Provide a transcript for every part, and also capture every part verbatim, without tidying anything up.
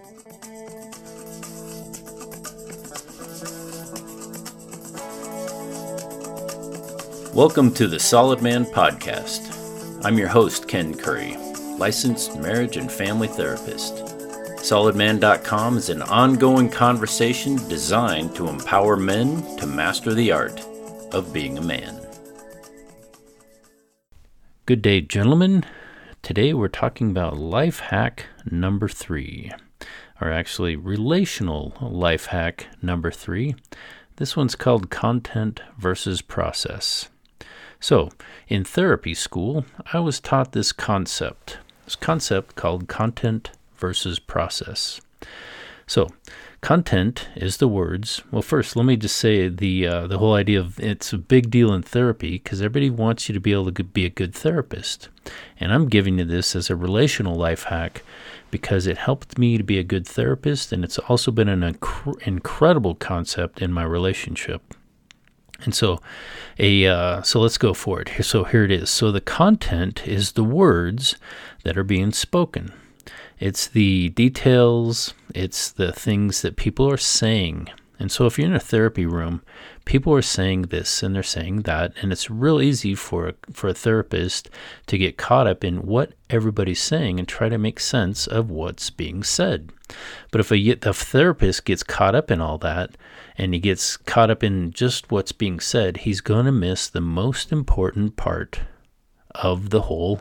Welcome to the Solid Man Podcast. I'm your host, Ken Curry, licensed marriage and family therapist. solid man dot com is an ongoing conversation designed to empower men to master the art of being a man. Good day, gentlemen. Today we're talking about life hack number three, or actually relational life hack number three. This one's called content versus process. So, in therapy school, I was taught this concept, this concept called content versus process. So, content is the words. Well, first, let me just say the uh, the whole idea of it's a big deal in therapy because everybody wants you to be able to be a good therapist. And I'm giving you this as a relational life hack because it helped me to be a good therapist, and it's also been an inc- incredible concept in my relationship. And so, a uh, so let's go for it. So here it is. So the content is the words that are being spoken. It's the details. It's the things that people are saying. And so if you're in a therapy room, people are saying this and they're saying that, and it's real easy for a, for a therapist to get caught up in what everybody's saying and try to make sense of what's being said. But if a, a therapist gets caught up in all that, and he gets caught up in just what's being said, he's going to miss the most important part of the whole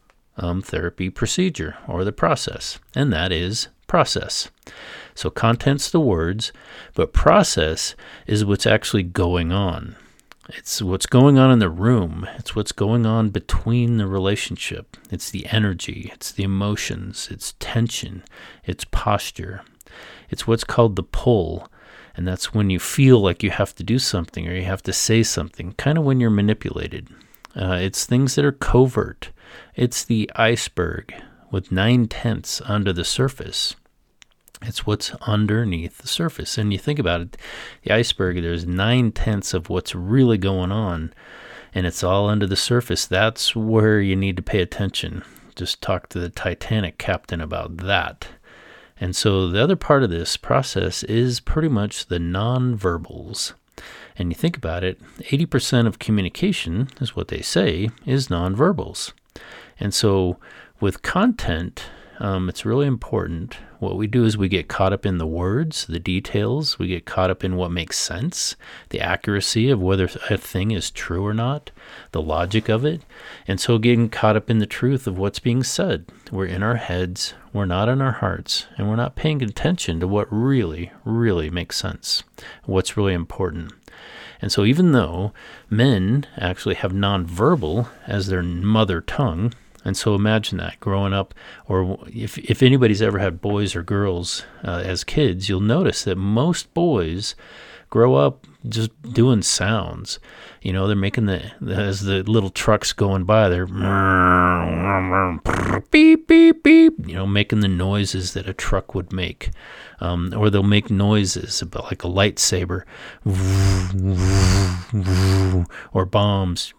um, therapy procedure or the process, and that is process. So content's the words, but process is what's actually going on. It's what's going on in the room. It's what's going on between the relationship. It's the energy. It's the emotions. It's tension. It's posture. It's what's called the pull. And that's when you feel like you have to do something or you have to say something, kind of when you're manipulated. Uh, it's things that are covert. It's the iceberg with nine-tenths under the surface. It's what's underneath the surface. And you think about it, the iceberg, there's nine-tenths of what's really going on, and it's all under the surface. That's where you need to pay attention. Just talk to the Titanic captain about that. And so the other part of this process is pretty much the nonverbals. And you think about it, eighty percent of communication is what they say is nonverbals. And so with content, um, it's really important. What we do is we get caught up in the words, the details. We get caught up in what makes sense, the accuracy of whether a thing is true or not, the logic of it. And so getting caught up in the truth of what's being said. We're in our heads, we're not in our hearts, and we're not paying attention to what really, really makes sense, what's really important. And so even though men actually have nonverbal as their mother tongue, and so imagine that growing up, or if if anybody's ever had boys or girls uh, as kids, you'll notice that most boys grow up just doing sounds. You know, they're making the, as the little trucks going by, they're beep, beep, beep, you know, making the noises that a truck would make. Um, or they'll make noises about like a lightsaber, or bombs.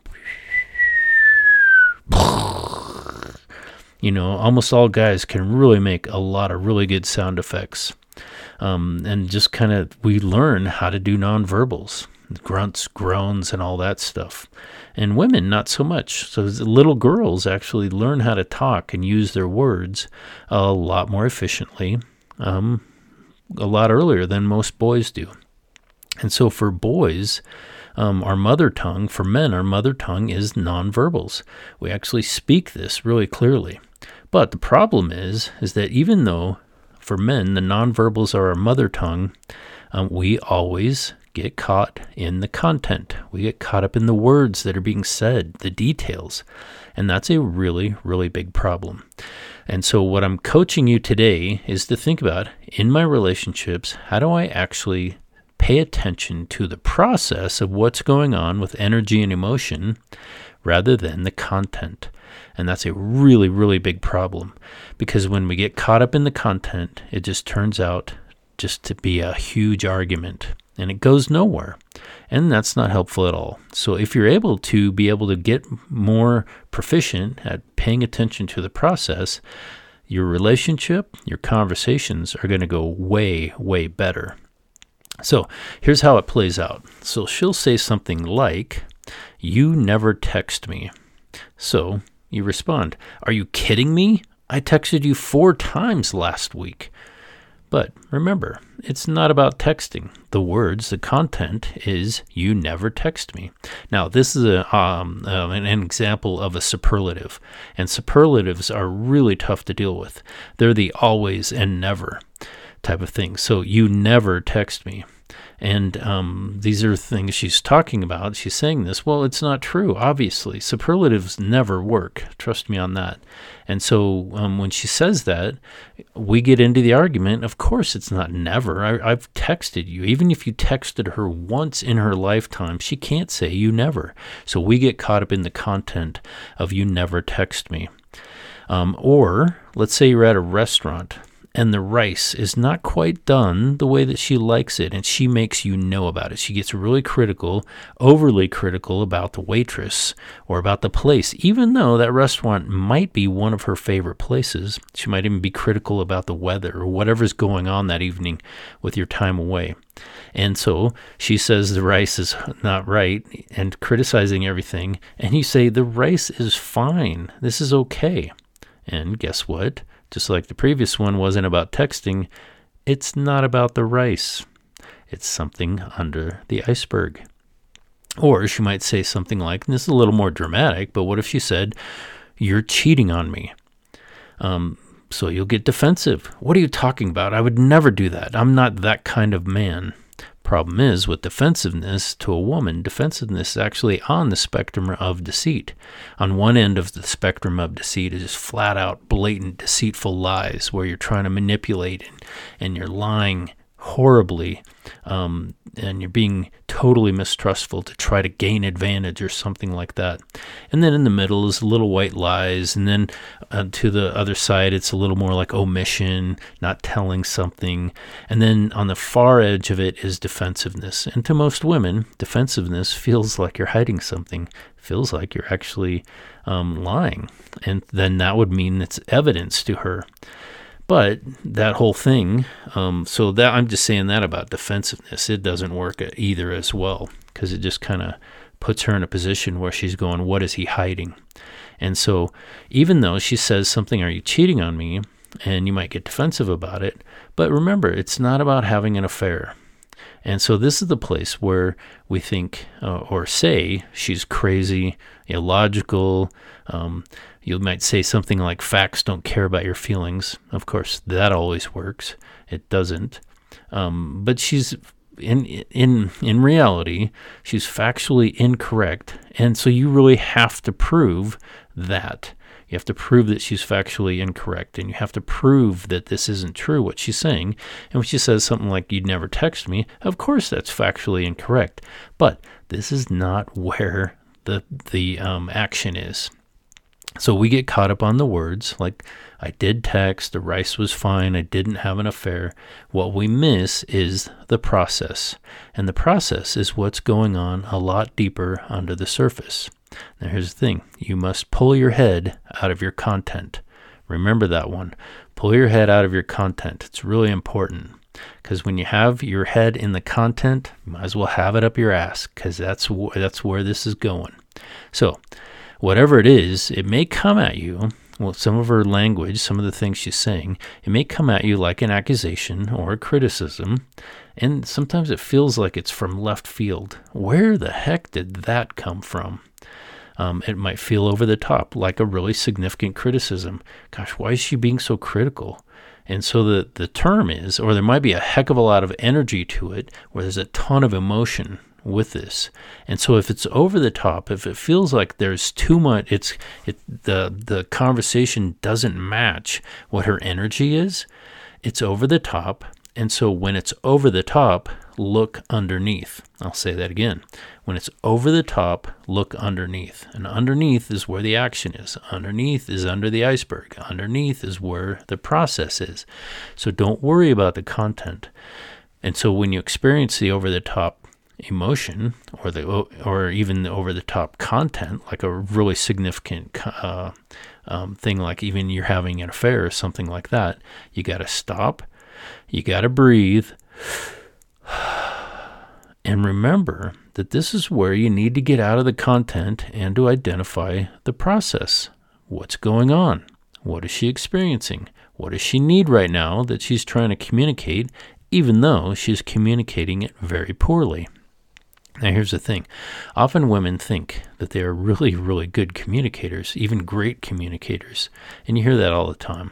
You know, almost all guys can really make a lot of really good sound effects. Um, and just kind of, we learn how to do nonverbals, grunts, groans, and all that stuff. And women, not so much. So little girls actually learn how to talk and use their words a lot more efficiently, um, a lot earlier than most boys do. And so for boys, Um, our mother tongue, for men, our mother tongue is nonverbals. We actually speak this really clearly. But the problem is, is that even though for men the nonverbals are our mother tongue, um, we always get caught in the content. We get caught up in the words that are being said, the details. And that's a really, really big problem. And so what I'm coaching you today is to think about, in my relationships, how do I actually pay attention to the process of what's going on with energy and emotion rather than the content. And that's a really, really big problem, because when we get caught up in the content, it just turns out just to be a huge argument, and it goes nowhere. And that's not helpful at all. So if you're able to be able to get more proficient at paying attention to the process, your relationship, your conversations are going to go way, way better. So here's how it plays out. So she'll say something like, "You never text me." So you respond, "Are you kidding me? I texted you four times last week." But remember, it's not about texting. The words, the content is, "You never text me." Now, this is a, um, uh, an example of a superlative, and superlatives are really tough to deal with. They're the always and never type of thing. So you never text me. And um, these are things she's talking about. She's saying this. Well, it's not true, obviously. Superlatives never work. Trust me on that. And so um, when she says that, we get into the argument. Of course, it's not never. I, I've texted you. Even if you texted her once in her lifetime, she can't say you never. So we get caught up in the content of "you never text me." Um, or let's say you're at a restaurant and the rice is not quite done the way that she likes it, and she makes you know about it. She gets really critical, overly critical about the waitress or about the place, even though that restaurant might be one of her favorite places. She might even be critical about the weather or whatever's going on that evening with your time away. And so she says the rice is not right and criticizing everything, and you say the rice is fine. This is okay. And guess what? Just like the previous one wasn't about texting, it's not about the rice. It's something under the iceberg. Or she might say something like, and this is a little more dramatic, but what if she said, "You're cheating on me"? Um, so you'll get defensive. "What are you talking about? I would never do that. I'm not that kind of man." Problem is, with defensiveness to a woman, defensiveness is actually on the spectrum of deceit. On one end of the spectrum of deceit is just flat out blatant deceitful lies where you're trying to manipulate and, and you're lying horribly um, and you're being totally mistrustful to try to gain advantage or something like that. And then in the middle is little white lies, and then uh, to the other side it's a little more like omission, not telling something. And then on the far edge of it is defensiveness. And to most women, defensiveness feels like you're hiding something, feels like you're actually um, lying. And then that would mean it's evidence to her. But that whole thing, um, so that I'm just saying that about defensiveness, it doesn't work either as well, because it just kind of puts her in a position where she's going, what is he hiding? And so even though she says something, "Are you cheating on me?" and you might get defensive about it, but remember, it's not about having an affair. And so this is the place where we think uh, or say she's crazy, illogical. Um, you might say something like, "Facts don't care about your feelings." Of course, that always works. It doesn't. Um, but she's in in in reality, she's factually incorrect, and so you really have to prove that. You have to prove that she's factually incorrect, and you have to prove that this isn't true, what she's saying. And when she says something like, "You'd never text me," of course that's factually incorrect. But this is not where the the um, action is. So we get caught up on the words, like, "I did text, the rice was fine, I didn't have an affair." What we miss is the process. And the process is what's going on a lot deeper under the surface. Now here's the thing. You must pull your head out of your content. Remember that one. Pull your head out of your content. It's really important, because when you have your head in the content, you might as well have it up your ass, because that's, wh- that's where this is going. So whatever it is, it may come at you, well, some of her language, some of the things she's saying, it may come at you like an accusation or a criticism, and sometimes it feels like it's from left field. Where the heck did that come from? Um, it might feel over the top, like a really significant criticism. Gosh, why is she being so critical? And so the, the term is, or there might be a heck of a lot of energy to it, where there's a ton of emotion with this. And so if it's over the top, if it feels like there's too much, it's it the the conversation doesn't match what her energy is, it's over the top. And so when it's over the top, look underneath. I'll say that again. When it's over the top, look underneath. And underneath is where the action is. Underneath is under the iceberg. Underneath is where the process is. So don't worry about the content. And so when you experience the over the top emotion, or the or even the over the top content, like a really significant uh, um, thing, like even you're having an affair or something like that, you got to stop, you got to breathe, and remember that this is where you need to get out of the content and to identify the process. What's going on? What is she experiencing? What does she need right now that she's trying to communicate, even though she's communicating it very poorly? Now, here's the thing. Often women think that they are really, really good communicators, even great communicators, and you hear that all the time.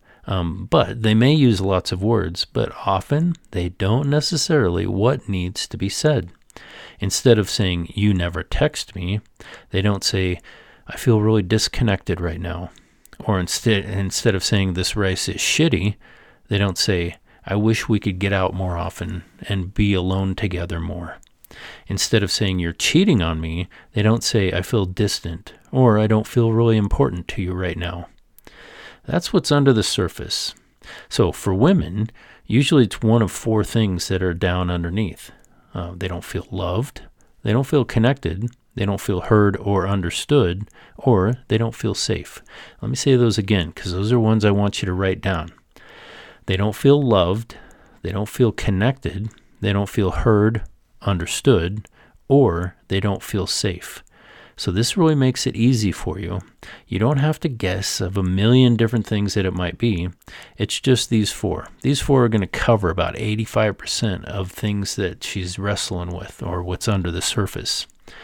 Um, but they may use lots of words, but often they don't necessarily what needs to be said. Instead of saying, "You never text me," they don't say, "I feel really disconnected right now." Or instead, instead of saying, "This rice is shitty," they don't say, "I wish we could get out more often and be alone together more." Instead of saying, "You're cheating on me," they don't say, "I feel distant," or "I don't feel really important to you right now." That's what's under the surface. So for women, usually it's one of four things that are down underneath. Uh, they don't feel loved, they don't feel connected, they don't feel heard or understood, or they don't feel safe. Let me say those again, because those are ones I want you to write down. They don't feel loved, they don't feel connected, they don't feel heard, understood, or they don't feel safe. So this really makes it easy for you. You don't have to guess of a million different things that it might be. It's just these four. These four are going to cover about eighty-five percent of things that she's wrestling with or what's under the surface.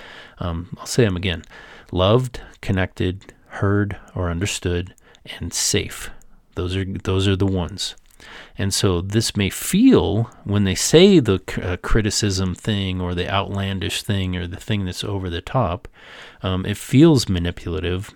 Um, I'll say them again. Loved, connected, heard or understood, and safe. Those are those are the ones. And so this may feel, when they say the uh, criticism thing or the outlandish thing or the thing that's over the top, um, it feels manipulative,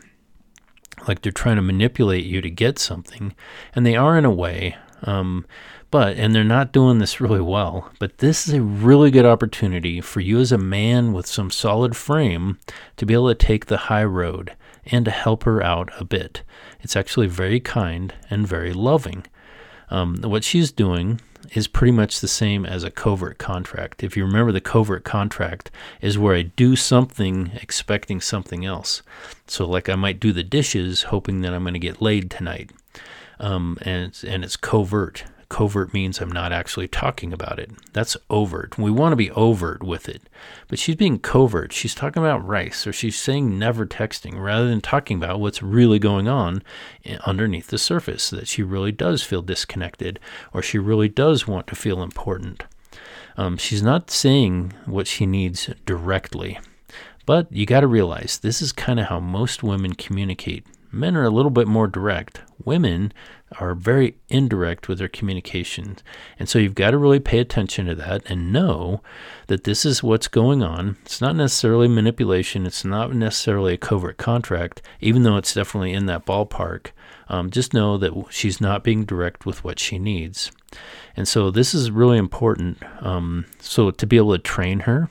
like they're trying to manipulate you to get something. And they are in a way, um, but, and they're not doing this really well, but this is a really good opportunity for you as a man with some solid frame to be able to take the high road and to help her out a bit. It's actually very kind and very loving. Um, what she's doing is pretty much the same as a covert contract. If you remember, the covert contract is where I do something expecting something else. So like I might do the dishes hoping that I'm going to get laid tonight. Um, and, it's, and it's covert. Covert means I'm not actually talking about it. That's overt. We want to be overt with it. But she's being covert. She's talking about rice, or she's saying never texting, rather than talking about what's really going on underneath the surface, that she really does feel disconnected, or she really does want to feel important. Um, she's not saying what she needs directly. But you got to realize this is kind of how most women communicate. Men are a little bit more direct. Women are very indirect with their communications. And so you've got to really pay attention to that and know that this is what's going on. It's not necessarily manipulation. It's not necessarily a covert contract, even though it's definitely in that ballpark. Um, just know that she's not being direct with what she needs. And so this is really important. Um, so to be able to train her,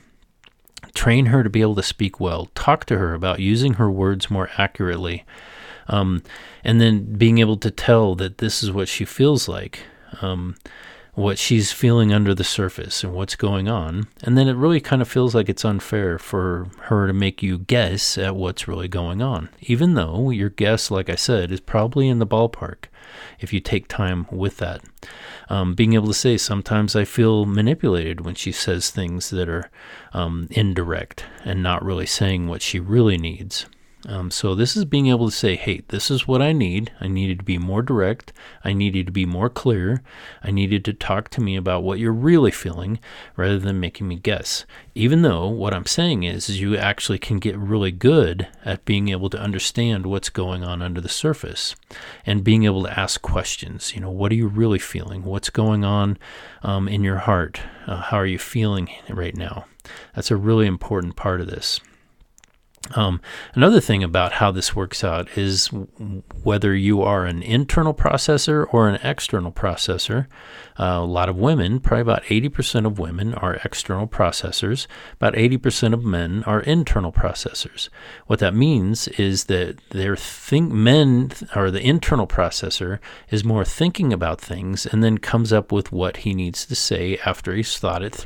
train her to be able to speak well, talk to her about using her words more accurately. Um, and then being able to tell that this is what she feels like, um, what she's feeling under the surface and what's going on. And then it really kind of feels like it's unfair for her to make you guess at what's really going on, even though your guess, like I said, is probably in the ballpark if you take time with that. Um, being able to say, sometimes I feel manipulated when she says things that are um, indirect and not really saying what she really needs. Um, so this is being able to say, hey, this is what I need. I needed to be more direct. I needed to be more clear. I needed to talk to me about what you're really feeling rather than making me guess. Even though what I'm saying is, is you actually can get really good at being able to understand what's going on under the surface and being able to ask questions. You know, what are you really feeling? What's going on um, in your heart? Uh, how are you feeling right now? That's a really important part of this. Um, another thing about how this works out is w- whether you are an internal processor or an external processor. Uh, a lot of women, probably about eighty percent of women, are external processors. About eighty percent of men are internal processors. What that means is that their think men or the internal processor is more thinking about things and then comes up with what he needs to say after he's thought it through.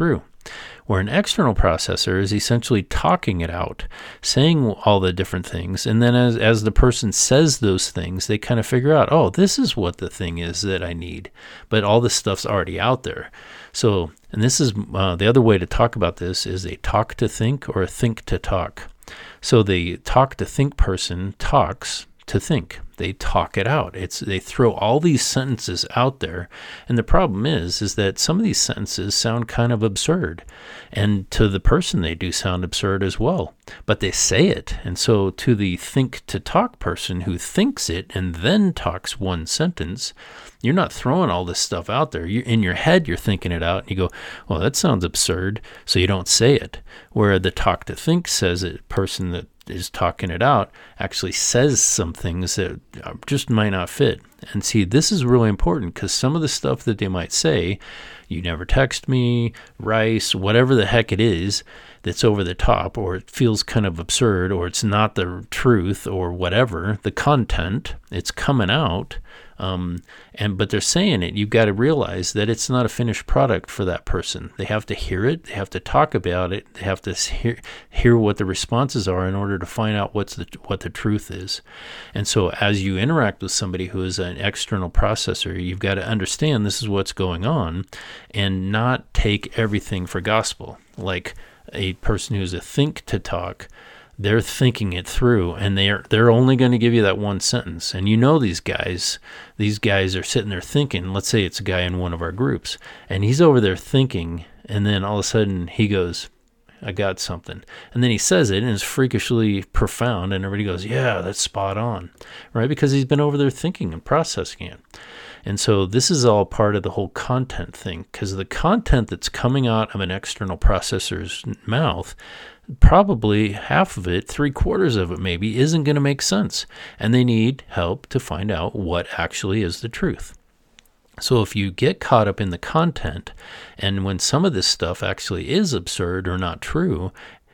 Where an external processor is essentially talking it out, saying all the different things, and then as, as the person says those things, they kind of figure out, oh, this is what the thing is that I need, but all this stuff's already out there. So, and this is uh, the other way to talk about this is a talk to think or a think to talk. So the talk to think person talks to think. They talk it out. It's they throw all these sentences out there, and the problem is is that some of these sentences sound kind of absurd, and to the person they do sound absurd as well, but they say it. And so to the think to talk person who thinks it and then talks one sentence, you're not throwing all this stuff out there. You're in your head, you're thinking it out, and you go, well, that sounds absurd, so you don't say it. Where the talk to think says it, person that is talking it out actually says some things that just might not fit. And see, this is really important because some of the stuff that they might say, you never text me, rice, whatever the heck it is that's over the top, or it feels kind of absurd, or it's not the truth, or whatever, the content, it's coming out. Um, and but they're saying it, you've got to realize that it's not a finished product for that person. They have to hear it, they have to talk about it, they have to hear hear what the responses are in order to find out what's the what the truth is. And so as you interact with somebody who is an external processor, you've got to understand this is what's going on and not take everything for gospel. Like a person who's a think to talk, they're thinking it through, and they're they're only going to give you that one sentence. And you know these guys, these guys are sitting there thinking, let's say it's a guy in one of our groups, and he's over there thinking, and then all of a sudden he goes, I got something. And then he says it, and it's freakishly profound, and everybody goes, yeah, that's spot on, right? Because he's been over there thinking and processing it. And so this is all part of the whole content thing, because the content that's coming out of an external processor's mouth, probably half of it, three quarters of it maybe, isn't going to make sense. And they need help to find out what actually is the truth. So if you get caught up in the content, and when some of this stuff actually is absurd or not true,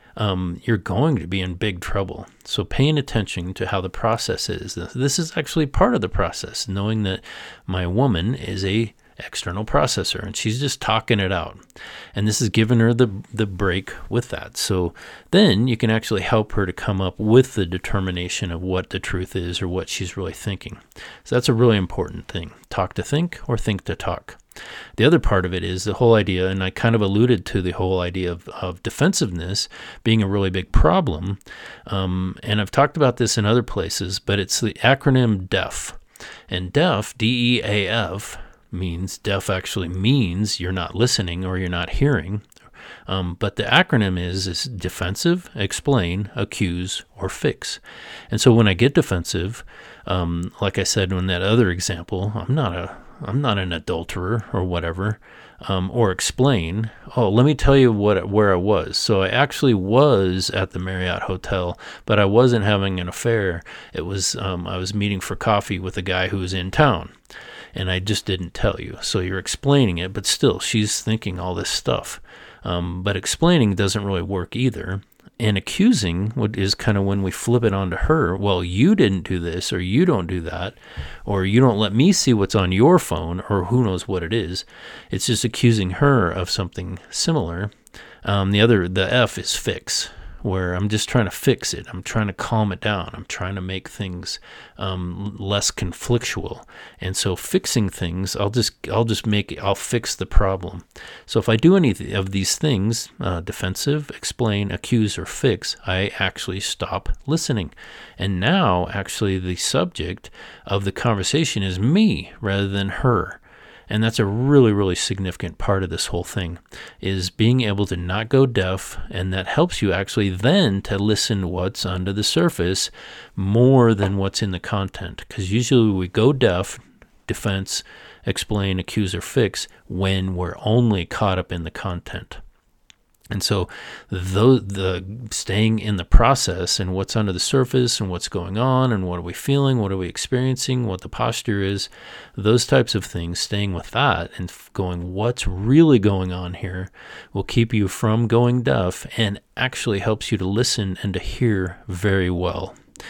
um, you're going to be in big trouble. So paying attention to how the process is. This is actually part of the process, knowing that my woman is a external processor and she's just talking it out. And this is giving her the, the break with that. So then you can actually help her to come up with the determination of what the truth is or what she's really thinking. So that's a really important thing. Talk to think or think to talk. The other part of it is the whole idea, and I kind of alluded to the whole idea of, of defensiveness being a really big problem. Um, and I've talked about this in other places, but it's the acronym DEAF. And DEAF, D E A F, means, deaf actually means you're not listening or you're not hearing. Um, but the acronym is, is defensive, explain, accuse, or fix. And so when I get defensive, um, like I said in that other example, I'm not a I'm not an adulterer or whatever, um, or explain, oh, let me tell you what where I was. So I actually was at the Marriott Hotel, but I wasn't having an affair. It was um, I was meeting for coffee with a guy who was in town, and I just didn't tell you. So you're explaining it, but still, she's thinking all this stuff. Um, but explaining doesn't really work either. And accusing is kind of when we flip it onto her. Well, you didn't do this, or you don't do that, or you don't let me see what's on your phone, or who knows what it is. It's just accusing her of something similar. Um, the other, the F is fix, where I'm just trying to fix it. I'm trying to calm it down. I'm trying to make things um, less conflictual. And so fixing things, I'll just I'll just make it, I'll fix the problem. So if I do any of these things, uh, defensive, explain, accuse, or fix, I actually stop listening. And now actually the subject of the conversation is me rather than her. And that's a really, really significant part of this whole thing, is being able to not go deaf, and that helps you actually then to listen to what's under the surface more than what's in the content. Because usually we go deaf, defense, explain, accuse, or fix when we're only caught up in the content. And so the, the staying in the process and what's under the surface and what's going on and what are we feeling, what are we experiencing, what the posture is, those types of things, staying with that and going what's really going on here will keep you from going deaf and actually helps you to listen and to hear very well.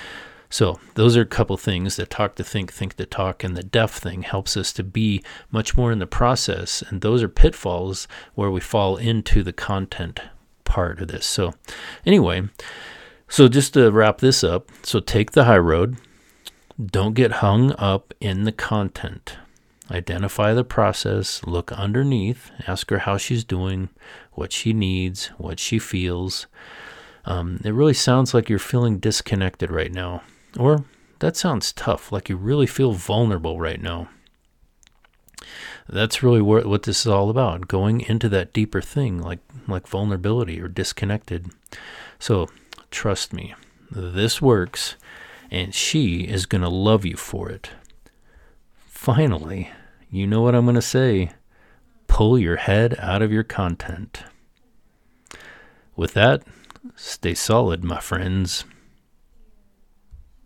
So those are a couple things. The talk to think, think to talk, and the deaf thing helps us to be much more in the process. And those are pitfalls where we fall into the content part of this. So anyway, so just to wrap this up, so take the high road. Don't get hung up in the content. Identify the process, look underneath, ask her how she's doing, what she needs, what she feels. Um, it really sounds like you're feeling disconnected right now. Or that sounds tough, like you really feel vulnerable right now. That's really what, what this is all about, going into that deeper thing, like, like vulnerability or disconnected. So trust me, this works, and she is going to love you for it. Finally, you know what I'm going to say. Pull your head out of your content. With that, stay solid, my friends.